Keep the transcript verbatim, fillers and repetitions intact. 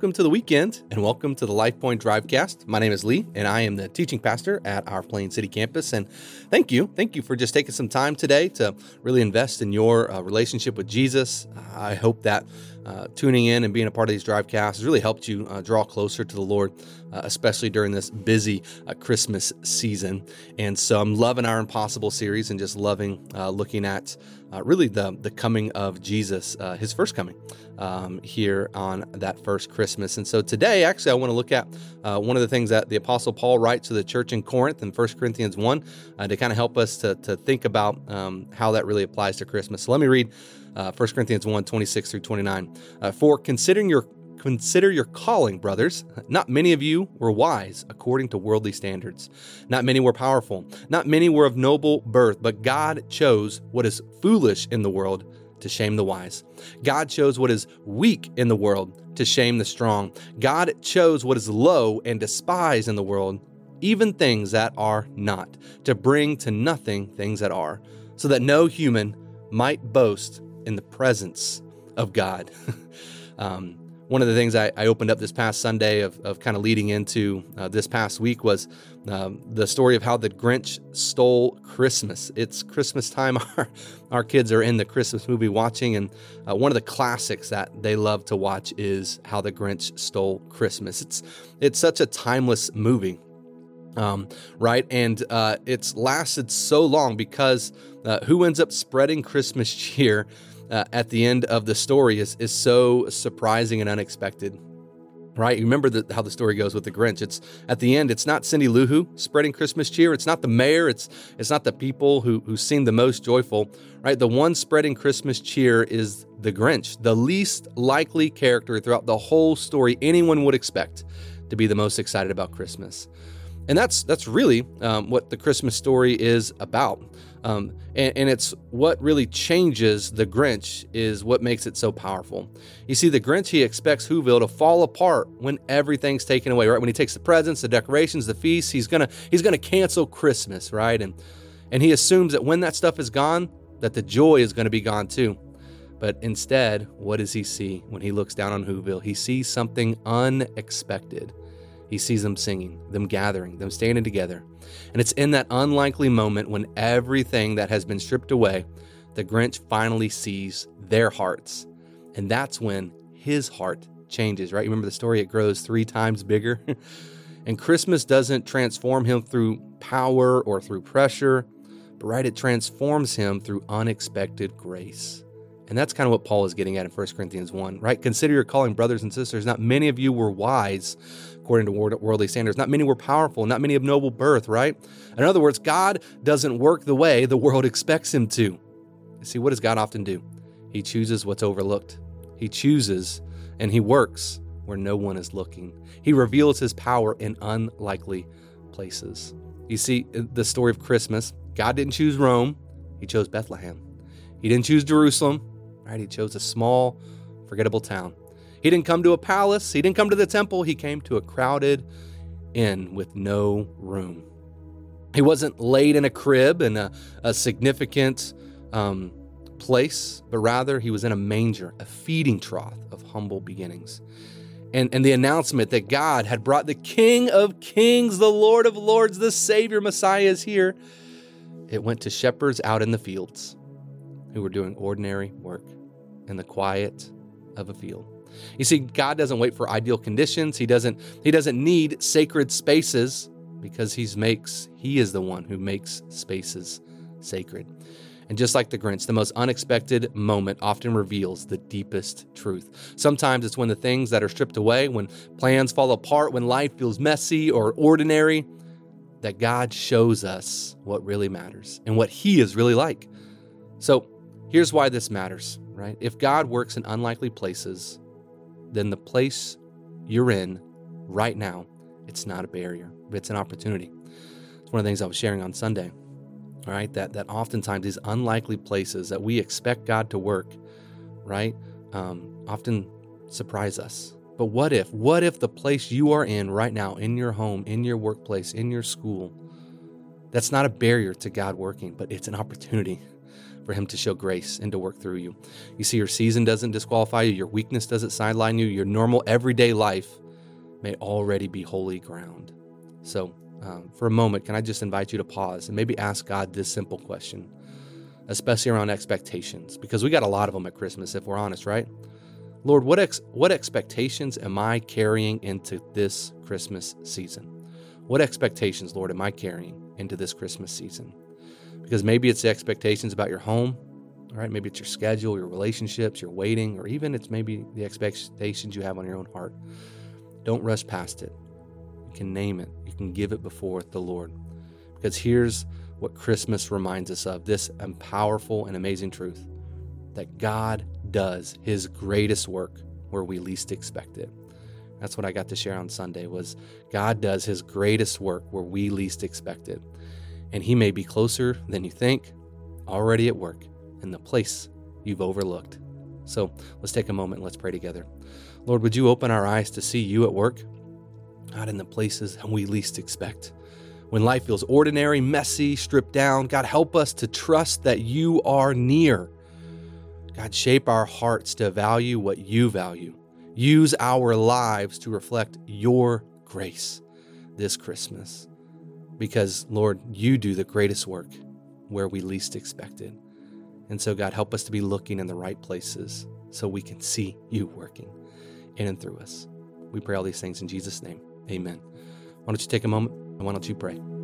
welcome to the weekend and welcome to the Life Point Drivecast. My name is Lee and I am the teaching pastor at our Plain City campus. And thank you. Thank you for just taking some time today to really invest in your uh, relationship with Jesus. I hope that uh, tuning in and being a part of these Drivecasts has really helped you uh, draw closer to the Lord, uh, especially during this busy uh, Christmas season. And so I'm loving our Impossible series and just loving uh, looking at uh, really the, the coming of Jesus, uh, his first coming um, here on that first Christmas. And so today, actually, I want to look at uh, one of the things that the Apostle Paul writes to the church in Corinth in First Corinthians one uh, to kind of help us to, to think about um, how that really applies to Christmas. So let me read uh, First Corinthians one, twenty-six through twenty-nine. Uh, For considering your Consider your calling, brothers. Not many of you were wise according to worldly standards. Not many were powerful. Not many were of noble birth, but God chose what is foolish in the world to shame the wise. God chose what is weak in the world to shame the strong. God chose what is low and despised in the world, even things that are not, to bring to nothing things that are, so that no human might boast in the presence of God. um, One of the things I, I opened up this past Sunday of, of kind of leading into uh, this past week was um, the story of how the Grinch stole Christmas. It's Christmas time. Our, our kids are in the Christmas movie watching, and uh, one of the classics that they love to watch is How the Grinch Stole Christmas. It's it's such a timeless movie. Um, right. And uh, it's lasted so long because uh, who ends up spreading Christmas cheer Uh, at the end of the story is is so surprising and unexpected, right? You remember the, how the story goes with the Grinch. It's at the end, it's not Cindy Lou Who spreading Christmas cheer. It's not the mayor. It's it's not the people who who seem the most joyful, right? The one spreading Christmas cheer is the Grinch, the least likely character throughout the whole story anyone would expect to be the most excited about Christmas. And that's that's really um, what the Christmas story is about. Um, and, and it's what really changes the Grinch is what makes it so powerful. You see, the Grinch, he expects Whoville to fall apart when everything's taken away, right? When he takes the presents, the decorations, the feasts, he's gonna he's gonna cancel Christmas, right? And and he assumes that when that stuff is gone, that the joy is gonna be gone too. But instead, what does he see when he looks down on Whoville? He sees something unexpected. He sees them singing, them gathering, them standing together. And it's in that unlikely moment when everything that has been stripped away, the Grinch finally sees their hearts. And that's when his heart changes, right? You remember the story? It grows three times bigger. And Christmas doesn't transform him through power or through pressure, but right, it transforms him through unexpected grace. And that's kind of what Paul is getting at in First Corinthians one, right? Consider your calling, brothers and sisters. Not many of you were wise according to worldly standards. Not many were powerful. Not many of noble birth, right? In other words, God doesn't work the way the world expects him to. See, what does God often do? He chooses what's overlooked. He chooses and he works where no one is looking. He reveals his power in unlikely places. You see, the story of Christmas, God didn't choose Rome. He chose Bethlehem. He didn't choose Jerusalem. Right? He chose a small, forgettable town. He didn't come to a palace. He didn't come to the temple. He came to a crowded inn with no room. He wasn't laid in a crib in a, a significant um, place, but rather he was in a manger, a feeding trough of humble beginnings. And, and the announcement that God had brought the King of Kings, the Lord of Lords, the Savior, Messiah is here. It went to shepherds out in the fields who were doing ordinary work in the quiet of a field. You see, God doesn't wait for ideal conditions. He doesn't, he doesn't need sacred spaces because he makes, he is the one who makes spaces sacred. And just like the Grinch, the most unexpected moment often reveals the deepest truth. Sometimes it's when the things that are stripped away, when plans fall apart, when life feels messy or ordinary, that God shows us what really matters and what he is really like. So here's why this matters, right? If God works in unlikely places, then the place you're in right now, it's not a barrier, but it's an opportunity. It's one of the things I was sharing on Sunday, all right? That that oftentimes these unlikely places that we expect God to work, right, um, often surprise us. But what if, what if the place you are in right now, in your home, in your workplace, in your school, that's not a barrier to God working, but it's an opportunity, for him to show grace and to work through you. You see, your season doesn't disqualify you. Your weakness doesn't sideline you. Your normal everyday life may already be holy ground. So um, for a moment, can I just invite you to pause and maybe ask God this simple question, especially around expectations, because we got a lot of them at Christmas, if we're honest, right? Lord, what ex- what expectations am I carrying into this Christmas season? What expectations, Lord, am I carrying into this Christmas season? Because maybe it's the expectations about your home, all right? Maybe it's your schedule, your relationships, your waiting, or even it's maybe the expectations you have on your own heart. Don't rush past it. You can name it. You can give it before the Lord. Because here's what Christmas reminds us of, this powerful and amazing truth, that God does his greatest work where we least expect it. That's what I got to share on Sunday, was God does his greatest work where we least expect it. And he may be closer than you think, already at work in the place you've overlooked. So let's take a moment and let's pray together. Lord, would you open our eyes to see you at work, God, in the places that we least expect. When life feels ordinary, messy, stripped down, God, help us to trust that you are near. God, shape our hearts to value what you value. Use our lives to reflect your grace this Christmas. Because, Lord, you do the greatest work where we least expect it. And so, God, help us to be looking in the right places so we can see you working in and through us. We pray all these things in Jesus' name. Amen. Why don't you take a moment and why don't you pray?